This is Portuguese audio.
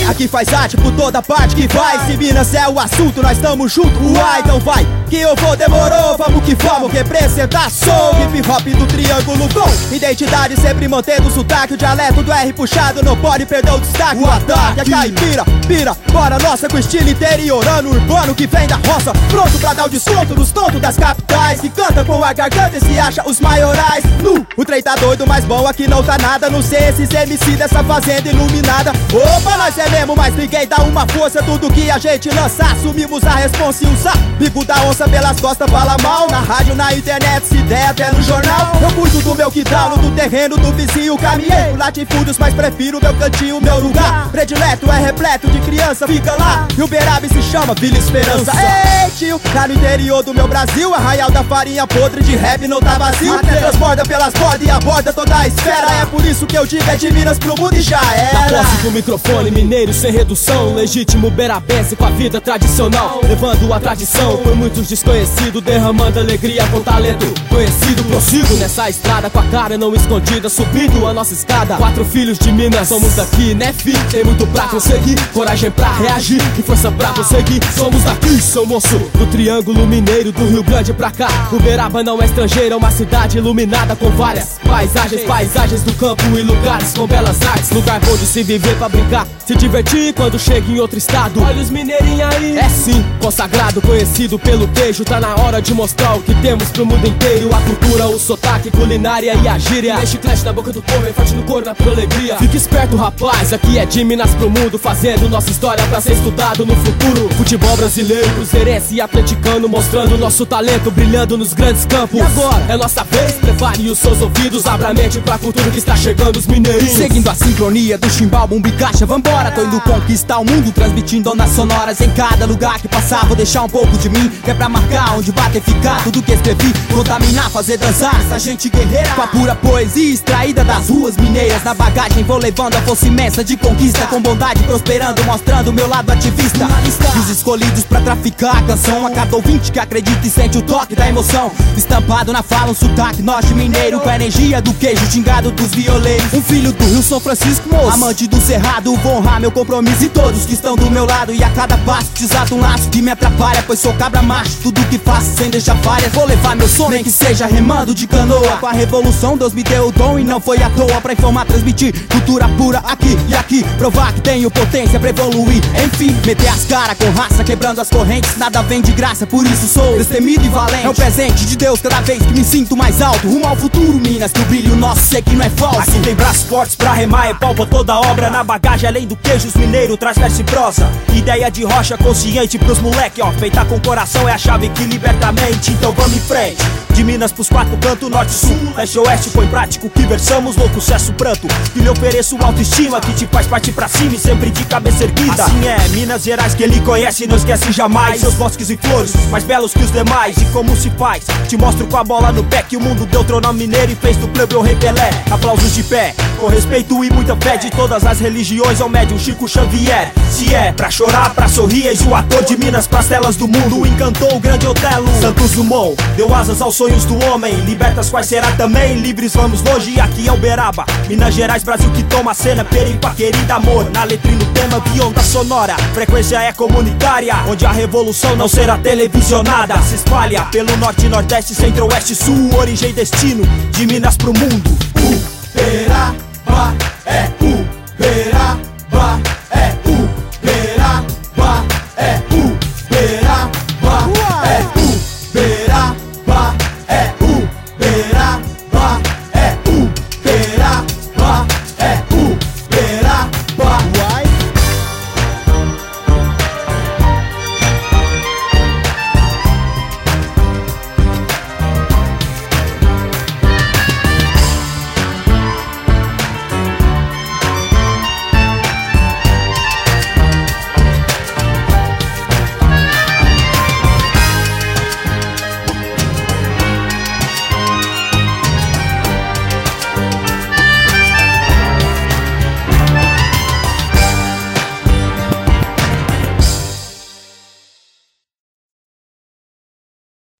Aqui faz arte por toda parte que vai. Se Minas é o assunto, nós tamo junto. Uai, então vai, que eu vou, demorou. Vamos que vamos, representar soul. Hip hop do triângulo com identidade sempre mantendo o sotaque. O dialeto do R puxado não pode perder o destaque. O ataque é caipira, pira, bora nossa com estilo interiorano, urbano que vem da roça. Pronto pra dar o desconto nos tontos das capitais, que canta com a garganta e se acha os maiorais. O trem tá doido, mas bom aqui não tá nada. Não sei esses MC dessa fazenda iluminada. Opa, nós é mesmo, mas liguei, dá uma força. Tudo que a gente lançar, assumimos a responsa e usar. Bico da onça pelas costas fala mal. Na rádio, na internet, se der até no jornal. Eu cuido do meu quintal, do terreno do vizinho. Caminhei por latifúndios, mas prefiro meu cantinho, meu lugar predileto é repleto de criança, fica lá. E Uberaba se chama Vila Esperança. Ei, tio, tá no interior do meu Brasil. Arraial da farinha podre de rap não tá vazio. Transborda pelas bordas e aborda toda a esfera. É por isso que eu digo é de Minas pro mundo e já era. Na posse do microfone, mineiro sem redução. Legítimo uberabense com a vida tradicional. Levando a tradição por muitos desconhecidos. Derramando alegria com talento conhecido. Prossigo nessa estrada com a cara não escondida. Subindo a nossa escada. 4 filhos de Minas, somos daqui, né fi? Tem muito pra conseguir, coragem pra reagir e força pra prosseguir. Somos daqui, sou moço do Triângulo Mineiro, do Rio Grande pra cá. Uberaba não é estrangeira, é uma cidade iluminada com várias paisagens. Paisagens do campo e lugares com belas artes. Lugar bom de se viver pra brincar, se divertir quando chega em outro estado. Olha os mineirinhos aí. É sim, consagrado, conhecido pelo queijo. Tá na hora de mostrar o que temos pro mundo inteiro. A cultura, o sotaque, culinária e a gíria. Tem chiclete na boca do povo, é forte no couro, na pura alegria. Fique esperto, rapaz, aqui é de Minas pro mundo, fazendo nossa história pra ser estudado no futuro. Futebol brasileiro, cruzeirense e atleticano, mostrando nosso talento, brilhando nos grandes campos. E agora é nossa vez, prepare os seus ouvidos, abra a mente pra cultura que está chegando, os mineirinhos. Seguindo a sincronia do chimbal, bumbo e caixa, vambora. Tô indo conquistar o mundo, transmitindo ondas sonoras em cada lugar que passar. Vou deixar um pouco de mim, que é pra marcar onde bater, ficar. Tudo que escrevi, contaminar, fazer dançar essa gente guerreira, com a pura poesia extraída das ruas mineiras. Na bagagem vou levando a força imensa de conquista, com bondade prosperando, mostrando meu lado ativista. E os escolhidos pra traficar a canção, a cada ouvinte que acredita e sente o toque da emoção. Estampado na fala um sotaque norte mineiro, com a energia do queijo gingado dos violeiros. Um filho do Rio São Francisco, moço, amante do cerrado, vou honrar meu compromisso e todos que estão do meu lado. E a cada passo desato um laço que me atrapalha, pois sou cabra macho, tudo que faço sem deixar falhas. Vou levar meu som, nem que seja remando de canoa. Com a revolução Deus me deu o dom e não foi à toa. Pra informar, transmitir cultura pura aqui e aqui, provar que tenho potência pra evoluir. Enfim, meter as caras com raça, quebrando as correntes. Nada vem de graça, por isso sou destemido e valente. É um presente de Deus cada vez que me sinto mais alto, rumo ao futuro, Minas, que o brilho nosso sei que não é falso. Aqui tem braços fortes pra remar, é pau pra toda obra. Na bagagem, além do queijo, os mineiros traz verso e prosa. Ideia de rocha consciente pros moleque, ó. Feita com coração é a chave que liberta a mente. Então vamos em frente, de Minas pros 4 cantos, norte, sul, leste, oeste. Põe prático que versamos, louco, sucesso, pranto. Que lhe ofereço autoestima, que te faz partir pra cima e sempre de cabeça erguida. Assim é, Minas Gerais que ele conhece e não esquece jamais. Seus bosques e flores, mais belos que os demais. E como se faz, te mostro com a bola no pé, que o mundo deu trono ao mineiro e fez do clube o Rei Pelé. Aplausos de pé, com respeito e muita fé de todas as religiões, ao médium Chico Xavier. Se é pra chorar, pra sorrir, eis o ator de Minas pras telas do mundo. Encantou o grande Otelo, Santos Dumont deu asas aos sonhos do homem. Libertas quais será também, livres vamos longe. E aqui é Uberaba, Minas Gerais, Brasil que toma a cena. Peripa, querida amor, na letra e no tema de onda sonora. Frequência é comunitária, onde a revolução não será televisionada. Se espalha pelo norte, nordeste, centro-oeste, sul. Origem e destino, de Minas pro mundo. Uberaba é